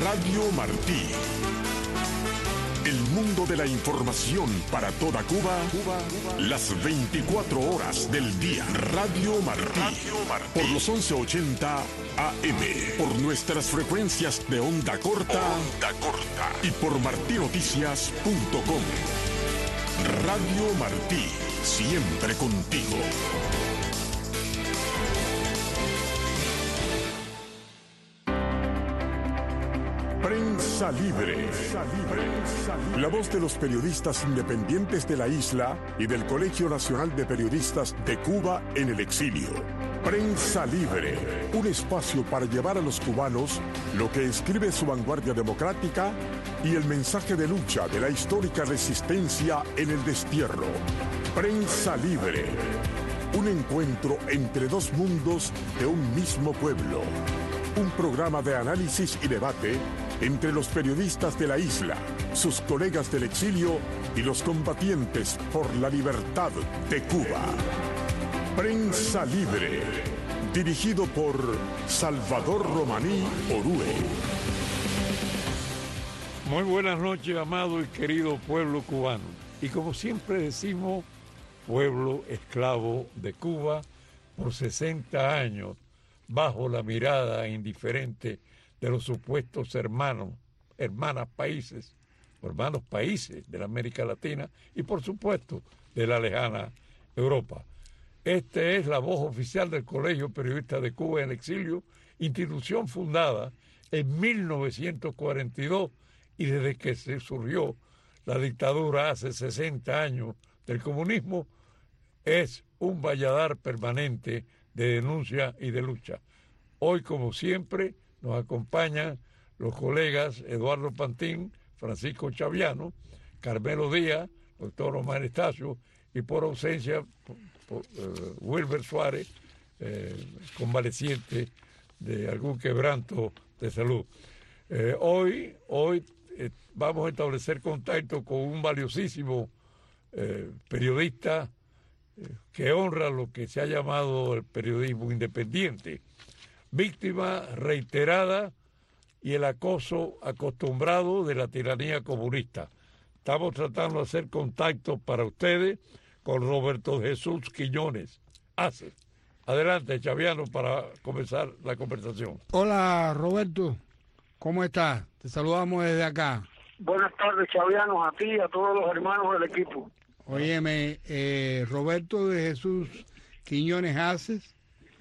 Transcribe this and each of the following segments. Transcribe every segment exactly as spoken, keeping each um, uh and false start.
Radio Martí. El mundo de la información para toda Cuba, Cuba, Cuba. Las veinticuatro horas del día. Radio Martí. Radio Martí. Por los once ochenta A M. Por nuestras frecuencias de onda corta. Onda corta. Y por martinoticias punto com. Radio Martí. Siempre contigo. Prensa Libre. La voz de los periodistas independientes de la isla y del Colegio Nacional de Periodistas de Cuba en el exilio. Prensa Libre, un espacio para llevar a los cubanos lo que escribe su vanguardia democrática y el mensaje de lucha de la histórica resistencia en el destierro. Prensa Libre, un encuentro entre dos mundos de un mismo pueblo. Un programa de análisis y debate entre los periodistas de la isla, sus colegas del exilio y los combatientes por la libertad de Cuba. Prensa Libre, dirigido por Salvador Romaní Orue. Muy buenas noches, amado y querido pueblo cubano. Y como siempre decimos, pueblo esclavo de Cuba por sesenta años, bajo la mirada indiferente de los supuestos hermanos, hermanas países, hermanos países de la América Latina y por supuesto de la lejana Europa. Esta es la voz oficial del Colegio Periodista de Cuba en el Exilio, institución fundada en mil novecientos cuarenta y dos y desde que se surgió la dictadura hace sesenta años del comunismo, es un valladar permanente de denuncia y de lucha. Hoy, como siempre, nos acompañan los colegas Eduardo Pantín, Francisco Chaviano, Carmelo Díaz, doctor Omar Estacio, y por ausencia, por, por, uh, Wilber Suárez, eh, convaleciente de algún quebranto de salud. Eh, hoy hoy eh, vamos a establecer contacto con un valiosísimo eh, periodista que honra lo que se ha llamado el periodismo independiente, víctima reiterada y el acoso acostumbrado de la tiranía comunista. Estamos tratando de hacer contacto para ustedes con Roberto Jesús Quiñones. Hace. Adelante, Chaviano, para comenzar la conversación. Hola, Roberto. ¿Cómo estás? Te saludamos desde acá. Buenas tardes, Chaviano, a ti y a todos los hermanos del equipo. Óyeme, eh, Roberto de Jesús Quiñones Haces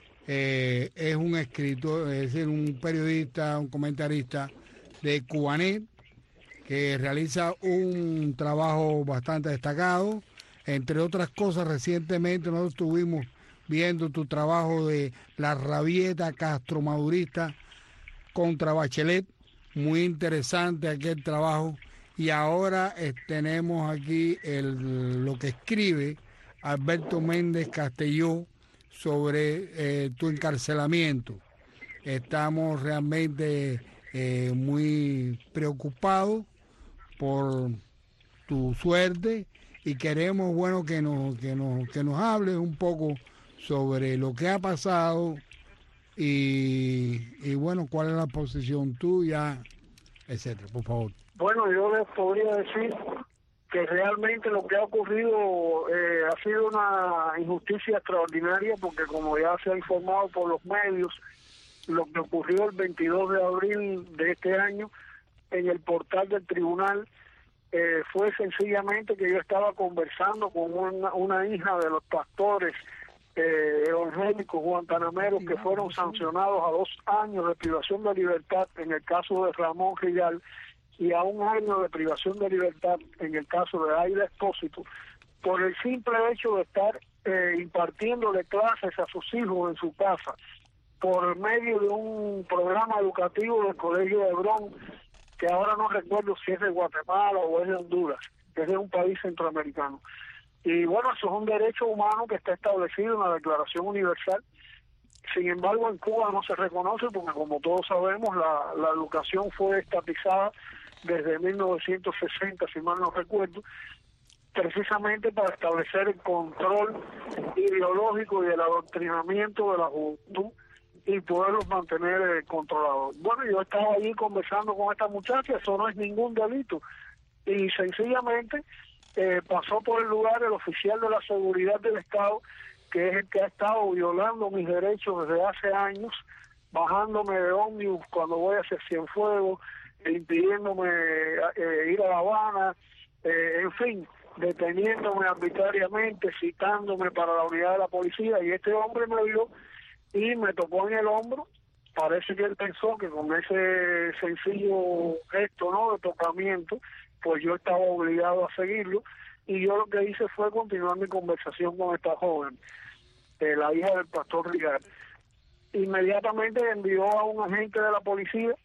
eh, es un escritor, es decir, un periodista, un comentarista de Cubanet que realiza un trabajo bastante destacado. Entre otras cosas, recientemente nosotros estuvimos viendo tu trabajo de la rabieta castromadurista contra Bachelet, muy interesante aquel trabajo. Y ahora eh, tenemos aquí el, lo que escribe Alberto Méndez Castelló sobre eh, tu encarcelamiento. Estamos realmente eh, muy preocupados por tu suerte y queremos, bueno, que nos, que nos, que nos hables un poco sobre lo que ha pasado y, y bueno, cuál es la posición tuya, etcétera. Por favor. Bueno, yo les podría decir que realmente lo que ha ocurrido eh, ha sido una injusticia extraordinaria porque, como ya se ha informado por los medios, lo que ocurrió el veintidós de abril de este año en el portal del tribunal eh, fue sencillamente que yo estaba conversando con una, una hija de los pastores eh, evangélicos guantanameros que fueron sancionados a dos años de privación de libertad en el caso de Ramón Rial y a un año de privación de libertad en el caso de Aida Expósito, por el simple hecho de estar eh, impartiéndole clases a sus hijos en su casa, por medio de un programa educativo del Colegio de Hebrón, que ahora no recuerdo si es de Guatemala o es de Honduras, que es de un país centroamericano. Y bueno, eso es un derecho humano que está establecido en la Declaración Universal. Sin embargo, en Cuba no se reconoce porque, como todos sabemos, la, la educación fue estatizada desde mil novecientos sesenta, si mal no recuerdo, precisamente para establecer el control ideológico y el adoctrinamiento de la juventud y poderlos mantener eh, controlados. Bueno, yo estaba allí conversando con esta muchacha, eso no es ningún delito, y sencillamente eh, pasó por el lugar el oficial de la seguridad del Estado, que es el que ha estado violando mis derechos desde hace años, bajándome de ómnibus cuando voy hacia Cienfuegos, impidiéndome eh, ir a La Habana, eh, en fin, deteniéndome arbitrariamente, citándome para la unidad de la policía, y este hombre me vio y me tocó en el hombro. Parece que él pensó que con ese sencillo gesto, ¿no?, de tocamiento, pues yo estaba obligado a seguirlo, y yo lo que hice fue continuar mi conversación con esta joven, eh, la hija del pastor Rigar. Inmediatamente envió a un agente de la policía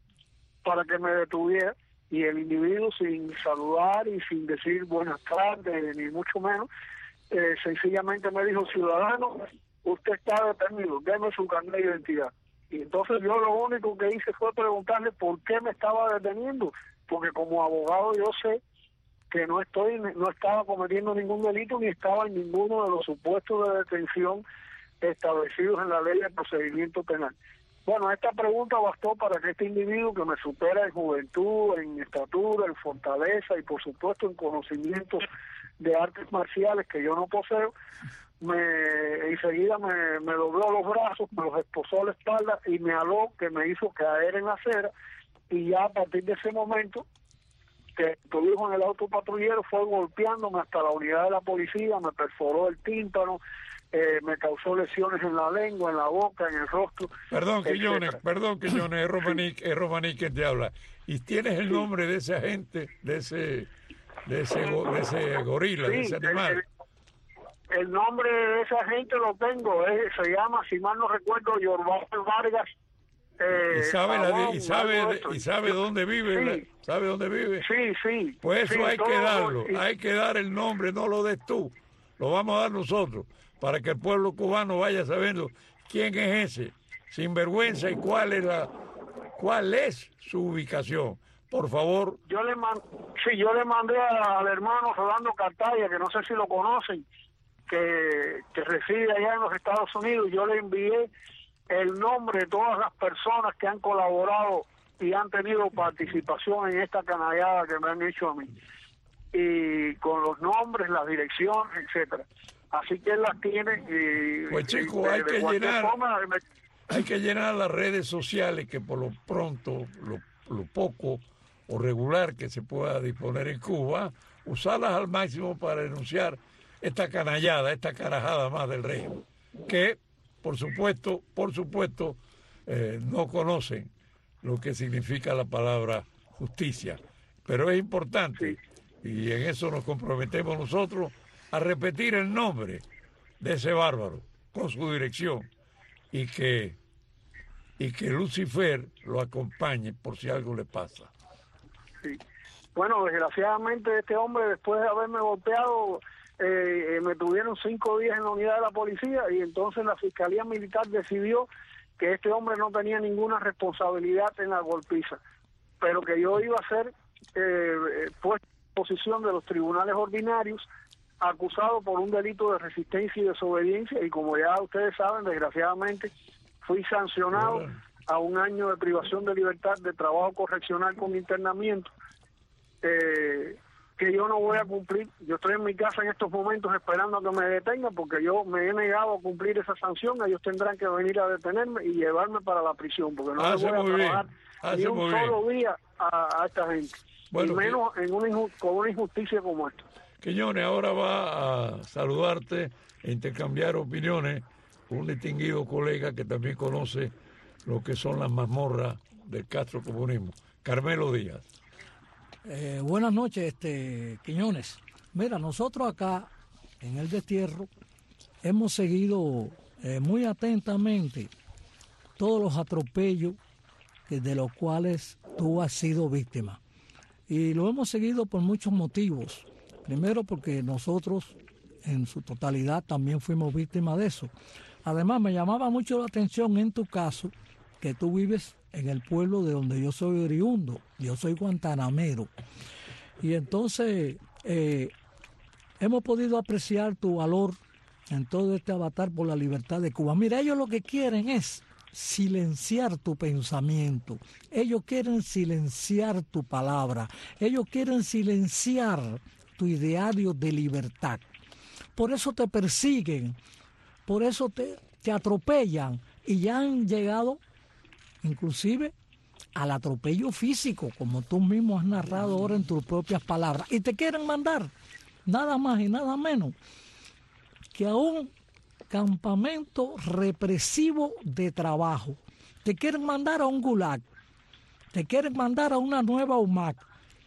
para que me detuviera, y el individuo, sin saludar y sin decir buenas tardes, ni mucho menos, eh, sencillamente me dijo: ciudadano, usted está detenido, deme su carnet de identidad. Y entonces yo lo único que hice fue preguntarle por qué me estaba deteniendo, porque como abogado yo sé que no estoy, no estaba cometiendo ningún delito, ni estaba en ninguno de los supuestos de detención establecidos en la ley de procedimiento penal. Bueno, esta pregunta bastó para que este individuo, que me supera en juventud, en estatura, en fortaleza y por supuesto en conocimientos de artes marciales que yo no poseo, me enseguida me, me dobló los brazos, me los esposó la espalda y me aló, que me hizo caer en la acera, y ya a partir de ese momento que tu hijo en el auto patrullero fue golpeándome hasta la unidad de la policía, me perforó el tímpano, eh, me causó lesiones en la lengua, en la boca, en el rostro. Perdón, Quiñones, perdón, Quiñones, es Romaní, es Romaní quien te habla. ¿Y tienes el nombre de ese agente, de ese, de ese, de ese gorila, sí, de ese animal? El, el nombre de ese agente lo tengo, es, se llama, si mal no recuerdo, Yorval Vargas. Eh, y sabe Pavón, la, y sabe y sabe dónde vive, sí. la, sabe dónde vive. Sí, sí. Pues eso sí, hay que darlo, sí. hay que dar el nombre, no lo des tú, lo vamos a dar nosotros, para que el pueblo cubano vaya sabiendo quién es ese sinvergüenza y cuál es la, cuál es su ubicación. Por favor. Yo le man, sí, yo le mandé a, al hermano Rolando Cartaya, que no sé si lo conocen, que, que reside allá en los Estados Unidos. Yo le envié el nombre de todas las personas que han colaborado y han tenido participación en esta canallada que me han hecho a mí, y con los nombres, las direcciones, etcétera. Así que él las tiene. Y, pues chicos, y hay que llenar forma, me... hay que llenar las redes sociales, que por lo pronto, lo, lo poco o regular que se pueda disponer en Cuba, usarlas al máximo para denunciar esta canallada, esta carajada más del régimen, que por supuesto, por supuesto, eh, no conocen lo que significa la palabra justicia. Pero es importante, y en eso nos comprometemos nosotros, a repetir el nombre de ese bárbaro con su dirección, y que, y que Lucifer lo acompañe por si algo le pasa. Sí. Bueno, desgraciadamente este hombre, después de haberme golpeado, Eh, me tuvieron cinco días en la unidad de la policía, y entonces la Fiscalía Militar decidió que este hombre no tenía ninguna responsabilidad en la golpiza, pero que yo iba a ser eh, puesto en posición de los tribunales ordinarios, acusado por un delito de resistencia y desobediencia, y como ya ustedes saben, desgraciadamente fui sancionado bueno. a un año de privación de libertad de trabajo correccional con internamiento, eh, que yo no voy a cumplir. Yo estoy en mi casa en estos momentos esperando a que me detengan, porque yo me he negado a cumplir esa sanción. Ellos tendrán que venir a detenerme y llevarme para la prisión, porque no ah, les voy a trabajar ah, ni un solo bien. día a, a esta gente, bueno, y menos que... en una con una injusticia como esta. Quiñones, ahora va a saludarte e intercambiar opiniones con un distinguido colega que también conoce lo que son las mazmorras del Castro Comunismo, Carmelo Díaz. Eh, buenas noches, este Quiñones. Mira, nosotros acá en el destierro hemos seguido eh, muy atentamente todos los atropellos que, de los cuales tú has sido víctima. Y lo hemos seguido por muchos motivos. Primero porque nosotros en su totalidad también fuimos víctimas de eso. Además me llamaba mucho la atención en tu caso que tú vives en el pueblo de donde yo soy oriundo, yo soy guantanamero. Y entonces eh, hemos podido apreciar tu valor en todo este avatar por la libertad de Cuba. Mira, ellos lo que quieren es silenciar tu pensamiento, ellos quieren silenciar tu palabra, ellos quieren silenciar tu ideario de libertad. Por eso te persiguen, por eso te, te atropellan y ya han llegado inclusive al atropello físico, como tú mismo has narrado ahora en tus propias palabras. Y te quieren mandar nada más y nada menos que a un campamento represivo de trabajo. Te quieren mandar a un gulag, te quieren mandar a una nueva U M A C.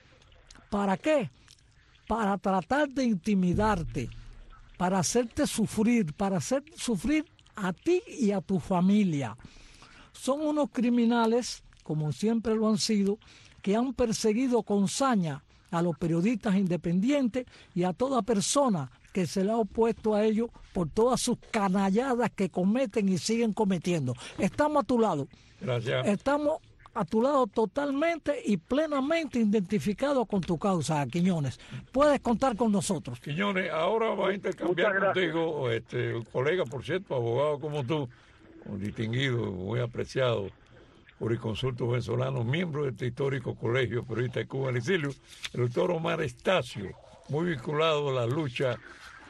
¿Para qué? Para tratar de intimidarte, para hacerte sufrir, para hacer sufrir a ti y a tu familia. Son unos criminales, como siempre lo han sido, que han perseguido con saña a los periodistas independientes y a toda persona que se le ha opuesto a ellos por todas sus canalladas que cometen y siguen cometiendo. Estamos a tu lado. Gracias. Estamos a tu lado totalmente y plenamente identificados con tu causa, Quiñones. Puedes contar con nosotros. Quiñones, ahora va a intercambiar Muchas contigo, este, un colega, por cierto, abogado como tú, un distinguido, muy apreciado jurisconsulto venezolano, miembro de este histórico colegio periodista de Cuba en el exilio, el doctor Omar Estacio, muy vinculado a la lucha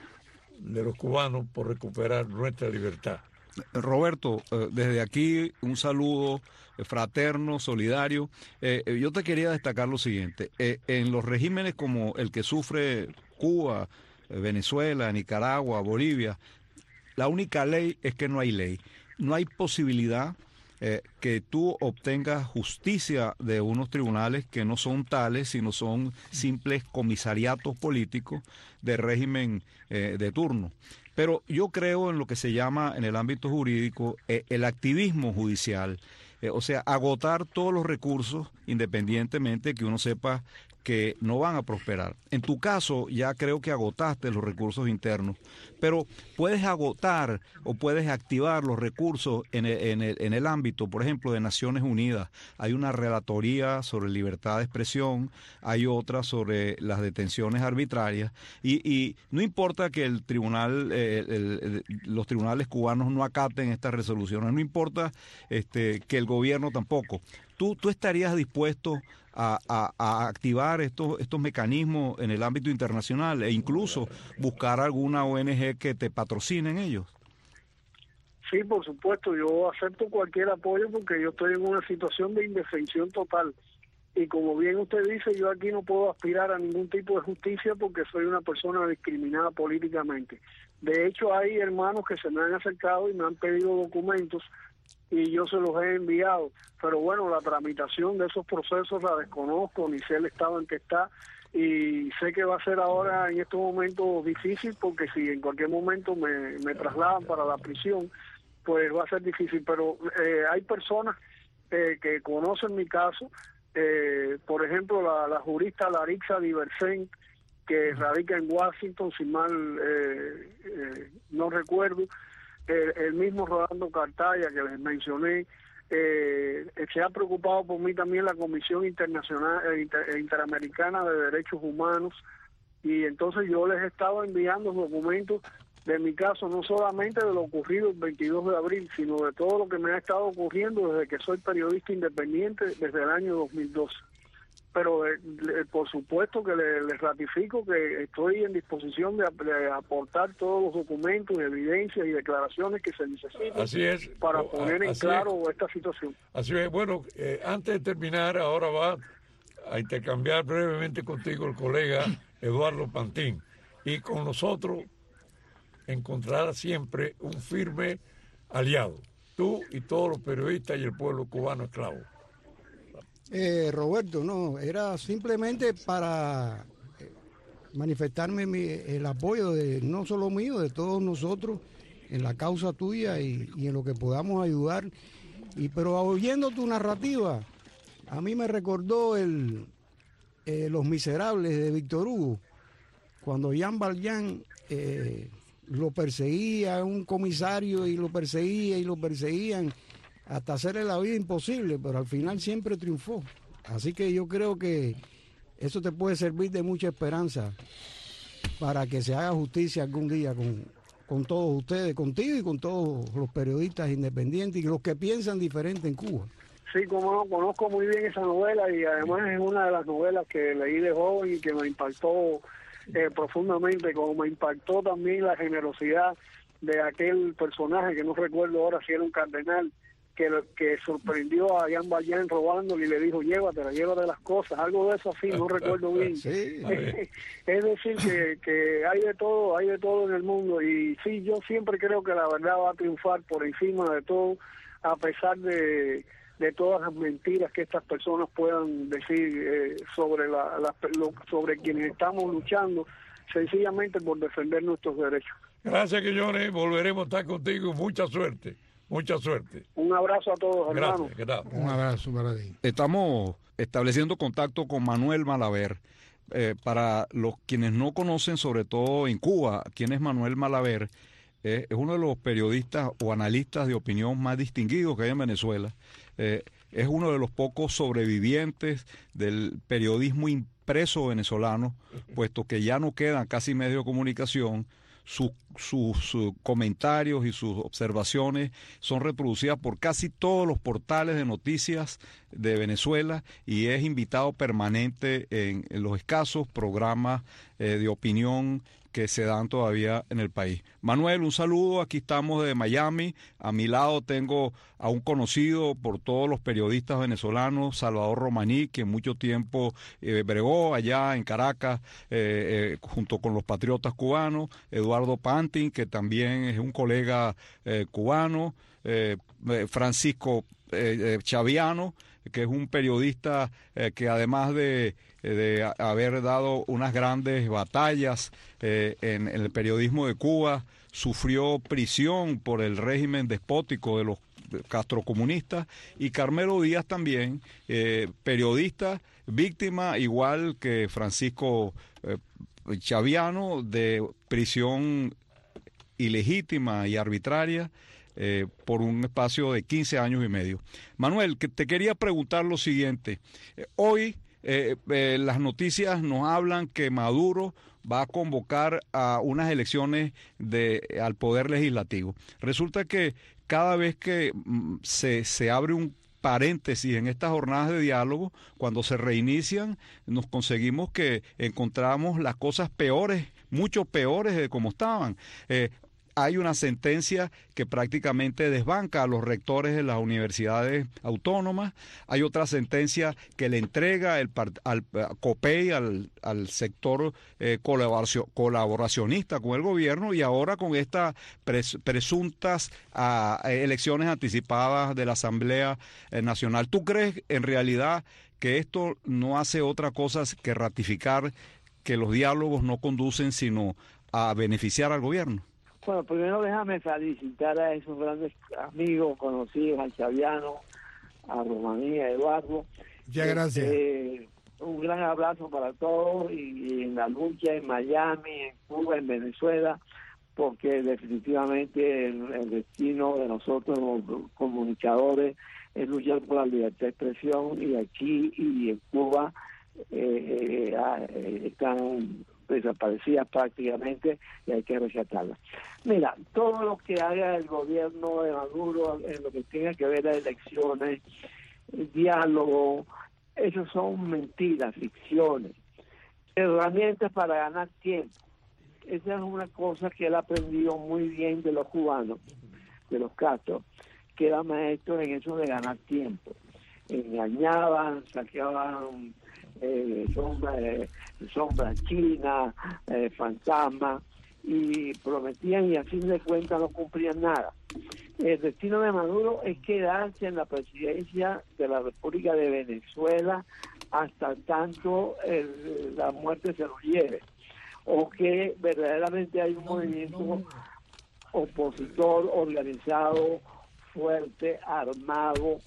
de los cubanos por recuperar nuestra libertad. Roberto, eh, desde aquí un saludo fraterno, solidario. Eh, eh, yo te quería destacar lo siguiente. Eh, en los regímenes como el que sufre Cuba, eh, Venezuela, Nicaragua, Bolivia, la única ley es que no hay ley. No hay posibilidad eh, que tú obtengas justicia de unos tribunales que no son tales, sino son simples comisariatos políticos de régimen eh, de turno. Pero yo creo en lo que se llama en el ámbito jurídico eh, el activismo judicial, eh, o sea, agotar todos los recursos independientemente que uno sepa que no van a prosperar. En tu caso ya creo que agotaste los recursos internos, pero puedes agotar o puedes activar los recursos en el, en el, en el ámbito, por ejemplo, de Naciones Unidas. Hay una relatoría sobre libertad de expresión, hay otra sobre las detenciones arbitrarias y, y no importa que el tribunal, eh, el, el, los tribunales cubanos no acaten estas resoluciones, no importa este, que el gobierno tampoco. ¿Tú, tú estarías dispuesto a, a, a activar estos, estos mecanismos en el ámbito internacional e incluso buscar alguna O N G que te patrocine en ellos? Sí, por supuesto, yo acepto cualquier apoyo porque yo estoy en una situación de indefensión total. Y como bien usted dice, yo aquí no puedo aspirar a ningún tipo de justicia porque soy una persona discriminada políticamente. De hecho, hay hermanos que se me han acercado y me han pedido documentos y yo se los he enviado, pero bueno, la tramitación de esos procesos la desconozco, ni sé el estado en que está, y sé que va a ser ahora en estos momentos difícil, porque si en cualquier momento me, me trasladan para la prisión, pues va a ser difícil, pero eh, hay personas eh, que conocen mi caso, eh, por ejemplo, la, la jurista Larixa Diversen, que radica en Washington, si mal eh, eh, no recuerdo, El, el mismo Rolando Cartaya que les mencioné, eh, se ha preocupado por mí también la Comisión Internacional eh, Inter, Interamericana de Derechos Humanos, y entonces yo les he estado enviando documentos de mi caso, no solamente de lo ocurrido el veintidós de abril, sino de todo lo que me ha estado ocurriendo desde que soy periodista independiente desde el año dos mil doce. Pero eh, eh, por supuesto que les le ratifico que estoy en disposición de, de aportar todos los documentos, evidencias y declaraciones que se necesiten. Así es, para o, poner en claro es. esta situación. Así es. Bueno, eh, antes de terminar, ahora va a intercambiar brevemente contigo el colega Eduardo Pantín, y con nosotros encontrará siempre un firme aliado, tú y todos los periodistas y el pueblo cubano esclavo. Eh, Roberto, no, era simplemente para manifestarme mi, el apoyo de no solo mío, de todos nosotros en la causa tuya y, y en lo que podamos ayudar. Y pero oyendo tu narrativa, a mí me recordó el eh, Los Miserables de Víctor Hugo, cuando Jean Valjean eh, lo perseguía, un comisario, y lo perseguía y lo perseguían hasta hacerle la vida imposible, pero al final siempre triunfó. Así que yo creo que eso te puede servir de mucha esperanza para que se haga justicia algún día con, con todos ustedes, contigo y con todos los periodistas independientes y los que piensan diferente en Cuba. Sí, como no, conozco muy bien esa novela y además es una de las novelas que leí de joven y que me impactó eh, profundamente, como me impactó también la generosidad de aquel personaje que no recuerdo ahora si era un cardenal, que, que sorprendió a Jean Valjean robándole y le dijo, llévatela, llévate las cosas, algo de eso así, no recuerdo bien. Sí. Es decir, que, que hay de todo, hay de todo en el mundo, y sí, yo siempre creo que la verdad va a triunfar por encima de todo, a pesar de, de todas las mentiras que estas personas puedan decir eh, sobre, la, la, lo, sobre quienes estamos luchando, sencillamente por defender nuestros derechos. Gracias, Quiñones, volveremos a estar contigo, mucha suerte. Mucha suerte. Un abrazo a todos, hermanos. Gracias, Un abrazo para ti. Estamos estableciendo contacto con Manuel Malaver. Eh, para los quienes no conocen, sobre todo en Cuba, quién es Manuel Malaver, eh, es uno de los periodistas o analistas de opinión más distinguidos que hay en Venezuela. Eh, es uno de los pocos sobrevivientes del periodismo impreso venezolano, puesto que ya no quedan casi medios de comunicación. Sus su, su comentarios y sus observaciones son reproducidas por casi todos los portales de noticias de Venezuela y es invitado permanente en, en los escasos programas eh, de opinión que se dan todavía en el país. Manuel, un saludo, aquí estamos de Miami, a mi lado tengo a un conocido por todos los periodistas venezolanos, Salvador Romaní, que mucho tiempo eh, bregó allá en Caracas eh, eh, junto con los patriotas cubanos, Eduardo Pantin, que también es un colega eh, cubano, eh, Francisco eh, eh, Chaviano, que es un periodista eh, que además de, de haber dado unas grandes batallas eh, en, en el periodismo de Cuba, sufrió prisión por el régimen despótico de los castrocomunistas, y Carmelo Díaz también, eh, periodista, víctima igual que Francisco eh, Chaviano de prisión ilegítima y arbitraria, Eh, por un espacio de quince años y medio. Manuel, que te quería preguntar lo siguiente. Eh, hoy eh, eh, las noticias nos hablan que Maduro va a convocar a unas elecciones de, al Poder Legislativo. Resulta que cada vez que mm, se, se abre un paréntesis en estas jornadas de diálogo, cuando se reinician, nos conseguimos que encontramos las cosas peores, mucho peores de como estaban. Eh, Hay una sentencia que prácticamente desbanca a los rectores de las universidades autónomas. Hay otra sentencia que le entrega el, al COPEI, al, al sector eh, colaboración, colaboracionista con el gobierno, y ahora con estas pres, presuntas a, a elecciones anticipadas de la Asamblea Nacional. ¿Tú crees en realidad que esto no hace otra cosa que ratificar que los diálogos no conducen sino a beneficiar al gobierno? Bueno, primero déjame felicitar a esos grandes amigos conocidos, a Chaviano, a Romaní, a Eduardo. Muchas gracias. Eh, un gran abrazo para todos y, y en la lucha en Miami, en Cuba, en Venezuela, porque definitivamente el, el destino de nosotros los comunicadores es luchar por la libertad de expresión, y aquí y en Cuba eh, eh, están desaparecidas prácticamente y hay que rescatarlas. Mira, todo lo que haga el gobierno de Maduro en lo que tenga que ver a elecciones, el diálogo, esos son mentiras, ficciones, herramientas para ganar tiempo. Esa es una cosa que él aprendió muy bien de los cubanos, de los Castro, que eran maestros en eso de ganar tiempo. Engañaban, saqueaban eh, sombra, eh, sombra china, eh, fantasma, y prometían y a fin de cuentas no cumplían nada. El destino de Maduro es quedarse en la presidencia de la República de Venezuela hasta tanto el, la muerte se lo lleve, o que verdaderamente hay un movimiento opositor organizado, fuerte, armado,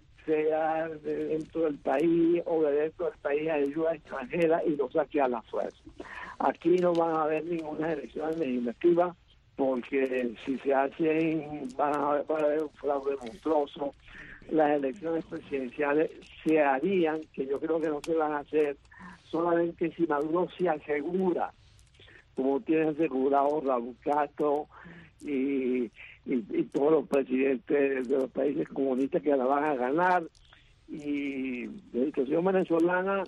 sea de dentro del país o de dentro del país de ayuda extranjera, y lo saque a la fuerza. Aquí no van a haber ninguna elección legislativa, porque si se hacen van a haber, van a haber un fraude monstruoso. Las elecciones presidenciales se harían, que yo creo que no se van a hacer, solamente si Maduro se asegura como tiene asegurado Raúl Castro y, y, y todos los presidentes de los países comunistas que la van a ganar. Y la situación venezolana,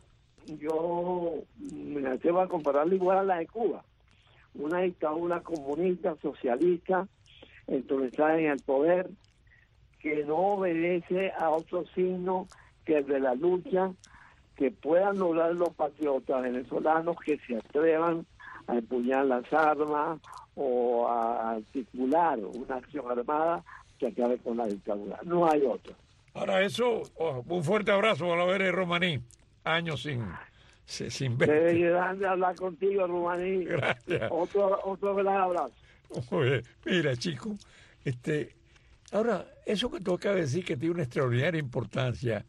yo me atrevo a compararla igual a la de Cuba, una dictadura comunista, socialista, entonada en el poder, que no obedece a otro signo que el de la lucha, que puedan lograr los patriotas venezolanos que se atrevan a empuñar las armas o a articular una acción armada que acabe con la dictadura. No hay otra. Ahora eso, oh, un fuerte abrazo a la vera de Romaní, años sin, sin ver. Qué grande hablar contigo, Romaní. Gracias. Otro, otro gran abrazo. Oye, mira, chico, este, ahora, eso que tú acabas de decir que tiene una extraordinaria importancia,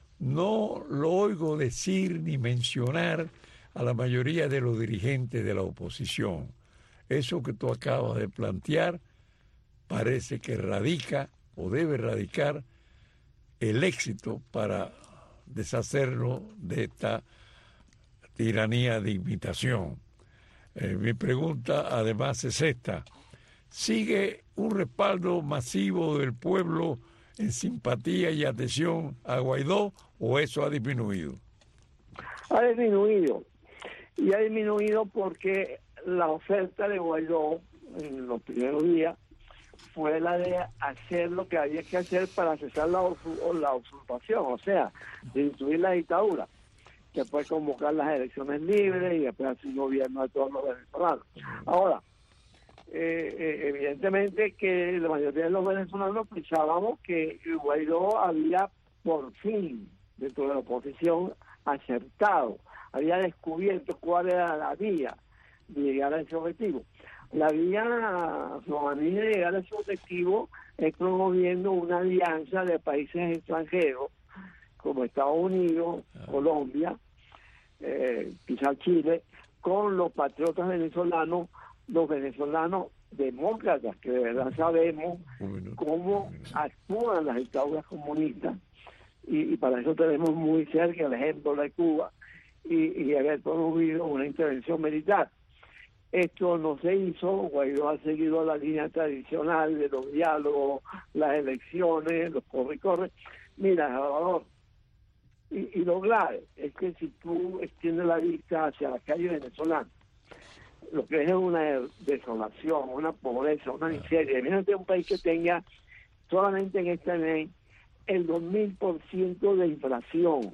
no lo oigo decir ni mencionar a la mayoría de los dirigentes de la oposición. Eso que tú acabas de plantear parece que radica o debe radicar el éxito para deshacernos de esta tiranía de imitación. Eh, mi pregunta además es esta: ¿sigue un respaldo masivo del pueblo en simpatía y atención a Guaidó o eso ha disminuido? Ha disminuido, y ha disminuido porque la oferta de Guaidó en los primeros días fue la de hacer lo que había que hacer para cesar la, la usurpación, o sea, de destruir la dictadura, que fue convocar las elecciones libres y después hacer gobierno de todos los venezolanos. Ahora, eh, eh, evidentemente que la mayoría de los venezolanos pensábamos que Guaidó había por fin, dentro de la oposición, acertado, había descubierto cuál era la vía de llegar a ese objetivo. La vía Romaní de llegar a ese objetivo es promoviendo una alianza de países extranjeros como Estados Unidos, Colombia, eh, quizás Chile, con los patriotas venezolanos, los venezolanos demócratas, que de verdad sabemos cómo actúan las dictaduras comunistas, y, y para eso tenemos muy cerca el ejemplo de Cuba y, y haber promovido una intervención militar. Esto no se hizo. Guaidó ha seguido la línea tradicional de los diálogos, las elecciones, los corre-corre. Mira, Salvador, y, y lo grave es que si tú extiendes la vista hacia la calle venezolana, lo que es una desolación, una pobreza, una miseria. Imagínate un país que tenga solamente en este mes el dos mil por ciento de inflación.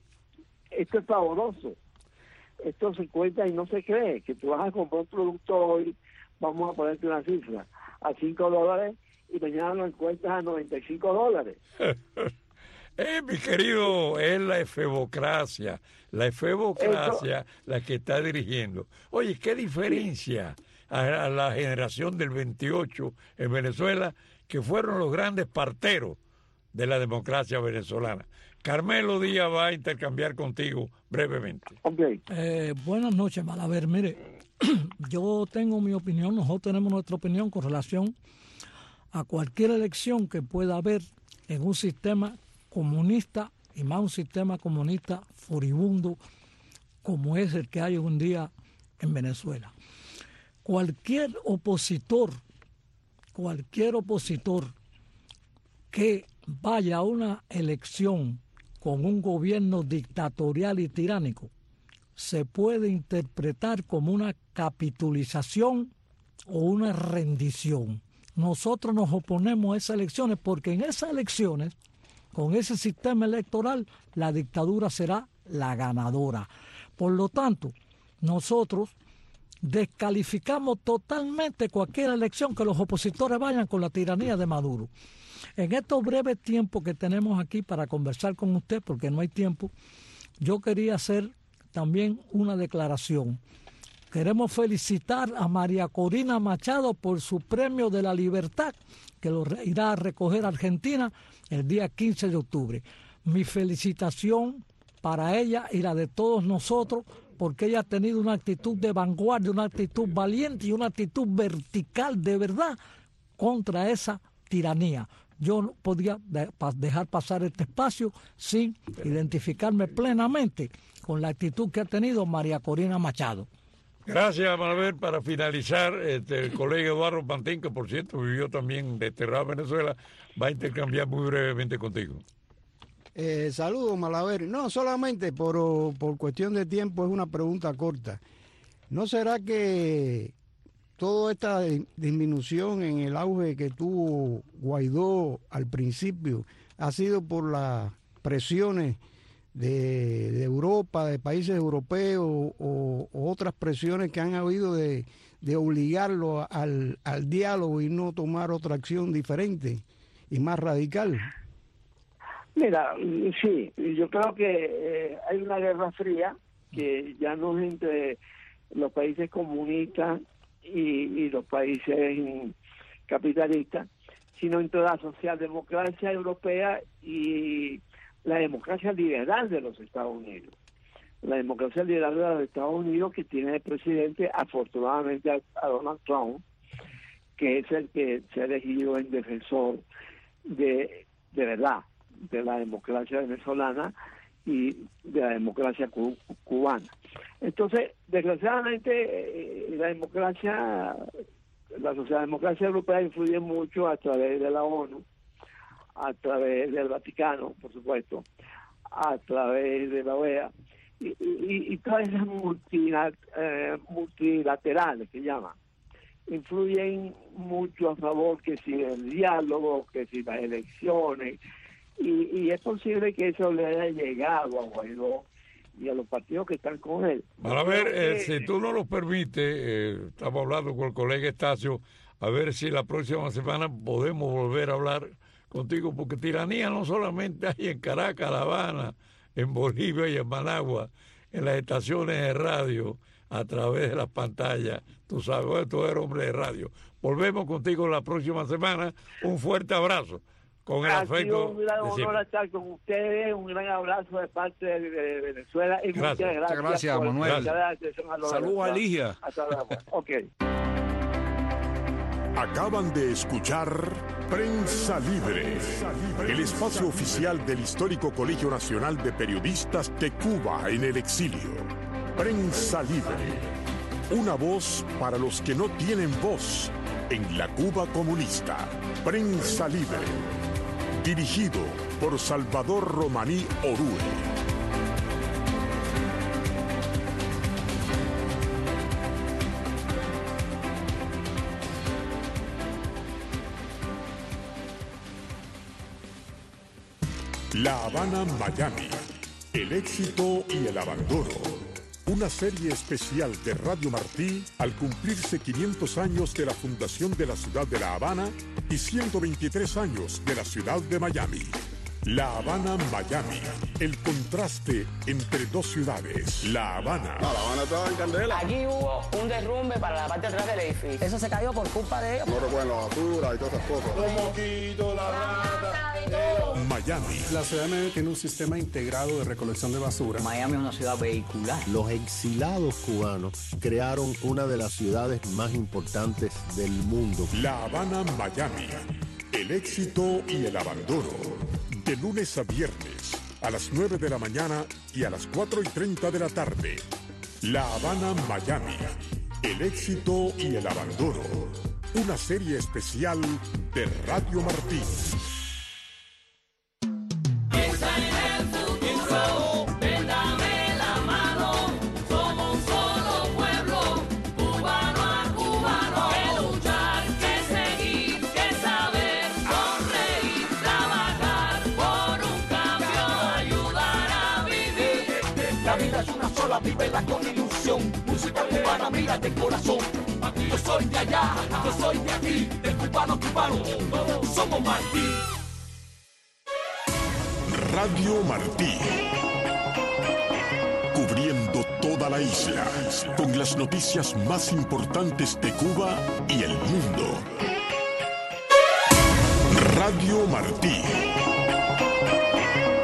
Esto es pavoroso. Esto se cuenta y no se cree, que tú vas a comprar un producto hoy, vamos a ponerte una cifra, a cinco dólares y mañana lo encuentras a noventa y cinco dólares. eh, mi querido, es la efebocracia, la efebocracia Eso... la que está dirigiendo. Oye, ¿qué diferencia sí. a, a la generación del veintiocho en Venezuela, que fueron los grandes parteros de la democracia venezolana? Carmelo Díaz va a intercambiar contigo brevemente. Okay. Eh, buenas noches, Malaver. Mire, yo tengo mi opinión, nosotros tenemos nuestra opinión con relación a cualquier elección que pueda haber en un sistema comunista, y más un sistema comunista furibundo como es el que hay hoy en día en Venezuela. Cualquier opositor, cualquier opositor que vaya a una elección con un gobierno dictatorial y tiránico, se puede interpretar como una capitulación o una rendición. Nosotros nos oponemos a esas elecciones porque en esas elecciones, con ese sistema electoral, la dictadura será la ganadora. Por lo tanto, nosotros descalificamos totalmente cualquier elección que los opositores vayan con la tiranía de Maduro. En estos breves tiempos que tenemos aquí para conversar con usted, porque no hay tiempo, yo quería hacer también una declaración. Queremos felicitar a María Corina Machado por su premio de la libertad, que lo irá a recoger a Argentina el día quince de octubre. Mi felicitación para ella y la de todos nosotros, porque ella ha tenido una actitud de vanguardia, una actitud valiente y una actitud vertical de verdad contra esa tiranía. Yo no podía dejar pasar este espacio sin identificarme plenamente con la actitud que ha tenido María Corina Machado. Gracias, Manuel. Para finalizar, este, el colega Eduardo Pantín, que por cierto vivió también desterrado en Venezuela, va a intercambiar muy brevemente contigo. Eh, saludos, Malaver. No, solamente por, por cuestión de tiempo es una pregunta corta. ¿No será que toda esta disminución en el auge que tuvo Guaidó al principio ha sido por las presiones de, de Europa, de países europeos o, o otras presiones que han habido de, de obligarlo al, al diálogo y no tomar otra acción diferente y más radical? Mira, sí, yo creo que eh, hay una guerra fría que ya no es entre los países comunistas y, y los países capitalistas, sino entre la socialdemocracia europea y la democracia liberal de los Estados Unidos. La democracia liberal de los Estados Unidos, que tiene de presidente afortunadamente a, a Donald Trump, que es el que se ha elegido en defensor de, de verdad, de la democracia venezolana y de la democracia cu- cubana. Entonces, desgraciadamente, eh, la democracia, la socialdemocracia europea influye mucho a través de la ONU, a través del Vaticano, por supuesto, a través de la O E A, y, y, y todas esas multilat, eh, multilaterales que llaman, influyen mucho a favor que si el diálogo, que si las elecciones, y, y es posible que eso le haya llegado a Guaidó y a los partidos que están con él. Para ver, eh, si tú no lo permites, eh, estamos hablando con el colega Estacio, a ver si la próxima semana podemos volver a hablar contigo, porque tiranía no solamente hay en Caracas, La Habana, en Bolivia y en Managua, en las estaciones de radio, a través de las pantallas. Tú sabes, tú eres hombre de radio. Volvemos contigo la próxima semana. Un fuerte abrazo. Con el ha afecto. sido un gran honor estar con ustedes, un gran abrazo de parte de, de Venezuela y gracias. muchas gracias. Muchas gracias, por Manuel. A Saludos a Ligia. Hasta luego. Ok. Acaban de escuchar Prensa Libre, el espacio oficial del histórico Colegio Nacional de Periodistas de Cuba en el exilio. Prensa Libre, una voz para los que no tienen voz en la Cuba comunista. Prensa Libre, dirigido por Salvador Romaní Orue. La Habana, Miami, el éxito y el abandono. Una serie especial de Radio Martí al cumplirse quinientos años de la fundación de la ciudad de La Habana y ciento veintitrés años de la ciudad de Miami. La Habana, Miami, el contraste entre dos ciudades. La Habana. No, La Habana estaba en candela. Aquí hubo un derrumbe para la parte de atrás del edificio. Eso se cayó por culpa de ellos. No recuerdan la basura y todas esas cosas. Los mosquitos, la rata. Miami. La ciudad de Miami tiene un sistema integrado de recolección de basura. Miami es una ciudad vehicular. Los exilados cubanos crearon una de las ciudades más importantes del mundo. La Habana, Miami, el éxito y el abandono. De lunes a viernes, a las nueve de la mañana y a las cuatro y treinta de la tarde. La Habana, Miami, el éxito y el abandono. Una serie especial de Radio Martí. Vívela con ilusión, música cubana, mira de corazón. Yo soy de allá, yo soy de aquí, de cubano a cubano, todos somos Martí. Radio Martí. Cubriendo toda la isla, con las noticias más importantes de Cuba y el mundo. Radio Martí.